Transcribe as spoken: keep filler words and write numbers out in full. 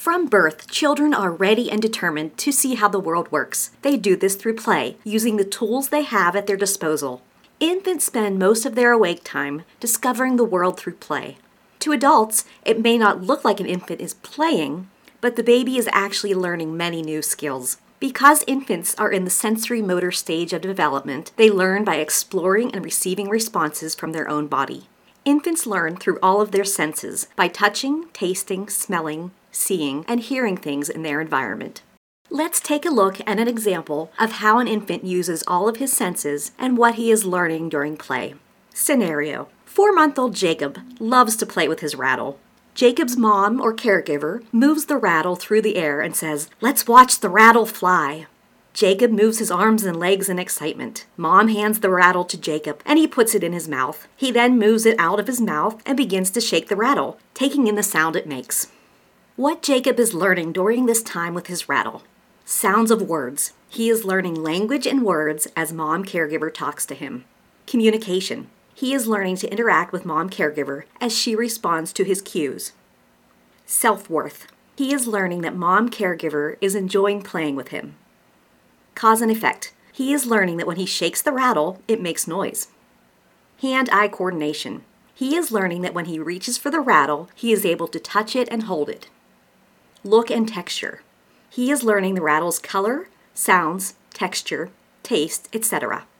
From birth, children are ready and determined to see how the world works. They do this through play, using the tools they have at their disposal. Infants spend most of their awake time discovering the world through play. To adults, it may not look like an infant is playing, but the baby is actually learning many new skills. Because infants are in the sensory motor stage of development, they learn by exploring and receiving responses from their own body. Infants learn through all of their senses, by touching, tasting, smelling, seeing, and hearing things in their environment. Let's take a look at an example of how an infant uses all of his senses and what he is learning during play. Scenario: Four-month-old Jacob loves to play with his rattle. Jacob's mom or caregiver moves the rattle through the air and says, "Let's watch the rattle fly." Jacob moves his arms and legs in excitement. Mom hands the rattle to Jacob, and he puts it in his mouth. He then moves it out of his mouth and begins to shake the rattle, taking in the sound it makes. What Jacob is learning during this time with his rattle? Sounds of words. He is learning language and words as mom caregiver talks to him. Communication. He is learning to interact with mom caregiver as she responds to his cues. Self-worth. He is learning that mom caregiver is enjoying playing with him. Cause and effect. He is learning that when he shakes the rattle, it makes noise. Hand-eye coordination. He is learning that when he reaches for the rattle, he is able to touch it and hold it. Look and texture. He is learning the rattle's color, sounds, texture, taste, et cetera.